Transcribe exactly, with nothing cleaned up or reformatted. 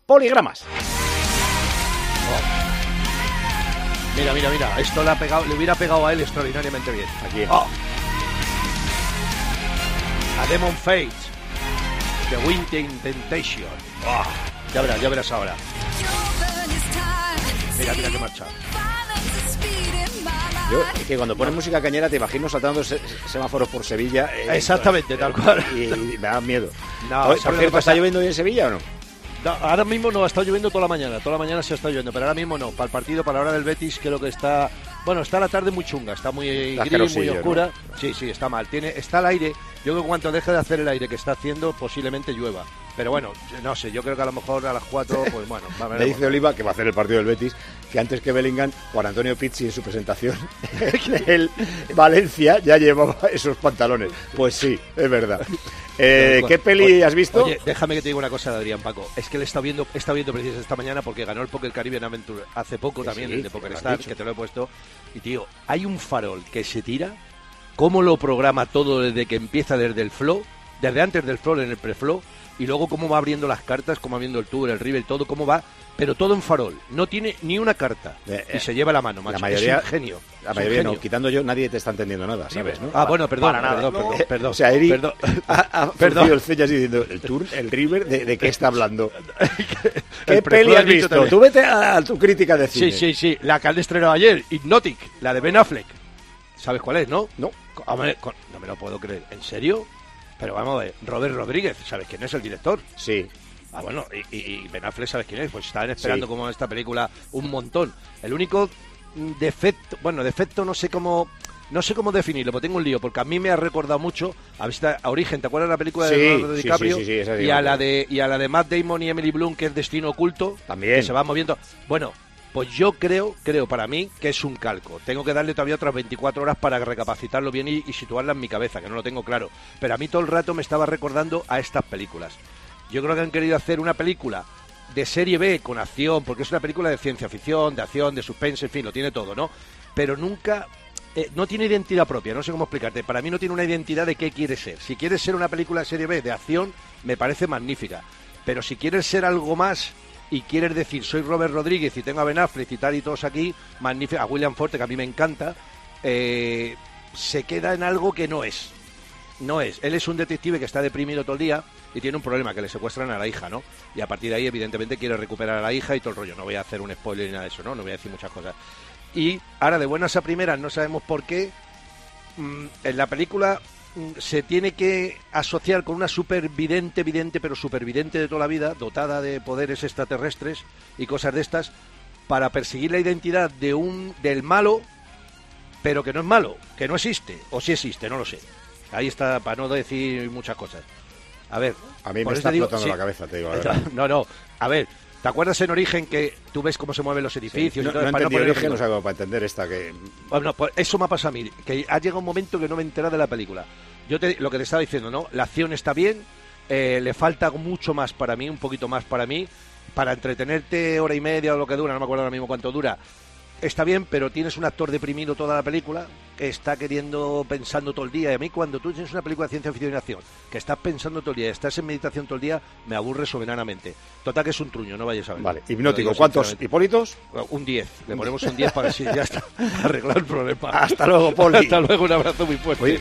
Poligramas. Oh. Mira, mira, mira. Esto le, ha pegado, le hubiera pegado a él extraordinariamente bien. Aquí. Oh. A Demon Fate. The Winter Temptation. Oh. Ya verás, ya verás ahora. Mira, mira qué marcha. Yo, es que cuando pones música cañera te imagino saltando se, semáforos por Sevilla. Eh, Exactamente, eh, tal cual. Y, y me da miedo. No, Oye, por cierto, ¿está lloviendo hoy en Sevilla o no? No, ahora mismo no, ha estado lloviendo toda la mañana. Toda la mañana se está lloviendo, pero ahora mismo no. Para el partido, para la hora del Betis, creo que está... Bueno, está la tarde muy chunga, está muy gris, muy oscura. ¿No? Sí, sí, está mal. Tiene, está el aire. Yo creo que cuando deje de hacer el aire que está haciendo, posiblemente llueva. Pero bueno, no sé, yo creo que a lo mejor a las cuatro, pues bueno. Va a ver. Le dice Oliva, que va a hacer el partido del Betis, que antes que Bellingham, Juan Antonio Pizzi en su presentación en el Valencia ya llevaba esos pantalones. Pues sí, es verdad. Eh, ¿Qué peli oye, has visto? Oye, déjame que te diga una cosa de Adrián, Paco. Es que le está viendo, he estado viendo precisamente esta mañana porque ganó el Poker Caribbean Adventure hace poco que también, sí, el de Poker que Star, que te lo he puesto. Y tío, hay un farol que se tira, cómo lo programa todo desde que empieza desde el flow, desde antes del flow en el pre-flow, y luego cómo va abriendo las cartas, cómo va abriendo el tour, el river, todo, cómo va, pero todo en farol. No tiene ni una carta eh, eh, y se lleva la mano, macho. La mayoría, es un genio. La mayoría no, quitando yo, nadie te está entendiendo nada, ¿sabes? ¿No? Ah, bueno, perdón, Para perdón, nada. perdón, perdón. O sea, Eric perdón, ha, ha perdón. el ceño así diciendo, el tour, el river, ¿de, de qué está hablando? ¿Qué el peli has visto? También. Tú vete a, a tu crítica de cine. Sí, sí, sí, la que han estrenado ayer, Hypnotic, la de Ben Affleck. ¿Sabes cuál es, no? No. Hombre, no me lo puedo creer. ¿En serio? Pero vamos a ver, Robert Rodríguez, ¿sabes quién es el director? Sí. Ah, bueno, y, y Ben Affleck, ¿sabes quién es? Pues estaban esperando sí. como esta película un montón. El único defecto, bueno, defecto no sé cómo... No sé cómo definirlo, porque tengo un lío, porque a mí me ha recordado mucho a, a Origen, ¿te acuerdas de la película sí, de Leonardo sí, DiCaprio? Sí, sí, sí, esa y, a la de, y a la de Matt Damon y Emily Blunt, que es Destino Oculto, también. Que se va moviendo. Bueno, pues yo creo, creo para mí que es un calco. Tengo que darle todavía otras veinticuatro horas para recapacitarlo bien y, y situarla en mi cabeza, que no lo tengo claro. Pero a mí todo el rato me estaba recordando a estas películas. Yo creo que han querido hacer una película de serie B con acción, porque es una película de ciencia ficción, de acción, de suspense, en fin, lo tiene todo, ¿no? Pero nunca... Eh, no tiene identidad propia, no sé cómo explicarte. Para mí no tiene una identidad de qué quiere ser. Si quieres ser una película de serie B de acción, me parece magnífica. Pero si quieres ser algo más y quieres decir, soy Robert Rodríguez y tengo a Ben Affleck y tal y todos aquí, magnífica, a William Forte, que a mí me encanta, eh, se queda en algo que no es. No es. Él es un detective que está deprimido todo el día y tiene un problema, que le secuestran a la hija, ¿no? Y a partir de ahí, evidentemente, quiere recuperar a la hija y todo el rollo. No voy a hacer un spoiler ni nada de eso, ¿no? No voy a decir muchas cosas. Y ahora, de buenas a primeras, no sabemos por qué, mmm, en la película mmm, se tiene que asociar con una supervidente, vidente, pero supervidente de toda la vida, dotada de poderes extraterrestres y cosas de estas, para perseguir la identidad de un del malo, pero que no es malo, que no existe, o sí existe, no lo sé. Ahí está, para no decir muchas cosas. A ver... A mí me está digo, explotando sí, la cabeza, te digo, la verdad. No, no, a ver... ¿Te acuerdas en Origen que tú ves cómo se mueven los edificios? Sí, no, y todo, no para entendí no Origen, o sea, para entender esta que... Bueno, pues eso me ha pasado a mí, que ha llegado un momento que no me he enterado de la película. Yo te, lo que te estaba diciendo, ¿no? La acción está bien, eh, le falta mucho más para mí, un poquito más para mí, para entretenerte hora y media o lo que dura, no me acuerdo ahora mismo cuánto dura. Está bien, pero tienes un actor deprimido toda la película, que está queriendo, pensando todo el día. Y a mí, cuando tú tienes una película de ciencia ficción y acción, que estás pensando todo el día, estás en meditación todo el día, me aburre soberanamente. Total, que es un truño, no vayas a ver. Vale, Hipnótico, ¿cuántos Hipólitos? Un diez. Le ponemos un diez para así, ya está, arreglar el problema. Hasta luego, Poli. Hasta luego, un abrazo muy fuerte. Oye,